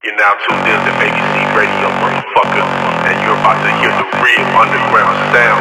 You're now tuned in to ABC Radio, motherfucker, and you're about to hear the real underground sound.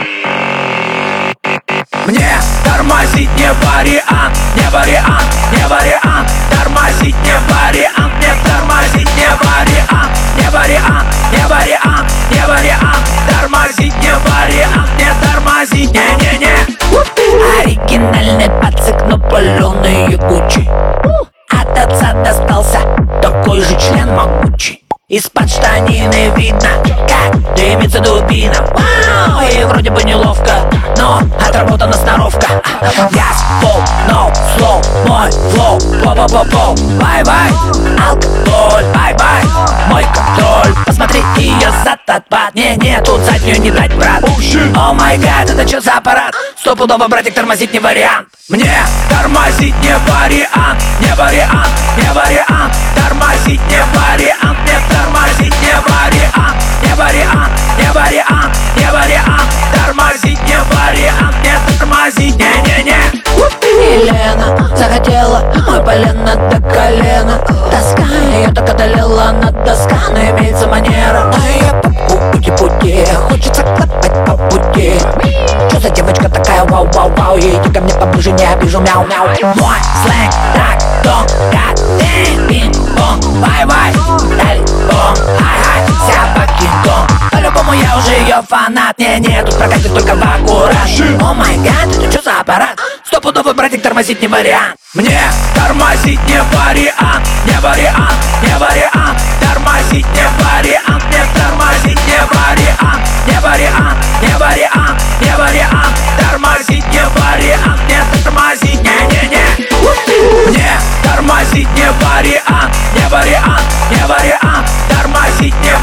Мне тормозить не вариант, не вариант, не вариант. Тормозить не вариант, мне тормозить не вариант, не вариант, не вариант, не вариант. Тормозить не вариант, не тормозить, не-не-не. Оригинальный пацик, но паленый ягучий. От отца достался такой же член могучий. Из-под штанины видно, как дымится дубина. Вау, и вроде бы неловко, но отработана сноровка. Yes, flow, no, slow, мой флоу, по-по-по-по. Бай-бай, алкоголь, бай-бай, мой контроль. Посмотри, ее зад отпад. Не-не, тут заднюю не дать, брат. О май гад, это чё за аппарат? Стопудово, братик, тормозить не вариант. Мне тормозить не вариант, не вариант, не вариант. Тормозить не вариант, мне тормозить не вариант, не вариант, не вариант, не вариант. Тормозить не вариант, не тормозить, не-не-не. Елена захотела мой полено до колена. Тоска ее так одолела, над доска, но имеется манера. Моя попку пути-пути, хочется клапать по пути. Чё за девочка такая, вау-вау-вау? Иди ко мне поближе, не обижу, мяу-мяу. Мой сленг так тонко, пинг-понг, бай-бай, дали-бом, ай-ай, сябаки-дом. По-любому я уже ее фанат, не-не, тут прокатит только в аккурат. О май гад, это чё за аппарат? Стопудовый, братик, тормозить не вариант. Мне тормозить не вариант, не вариант, не вариант. Тормозить не вариант, мне тормозить не вариант, не вариант, не вариант, не вариант. Тормозить не вариант, мне тормозить, не-не-не. Мне тормозить не вариант, не вариант, не вариант. Тормозить не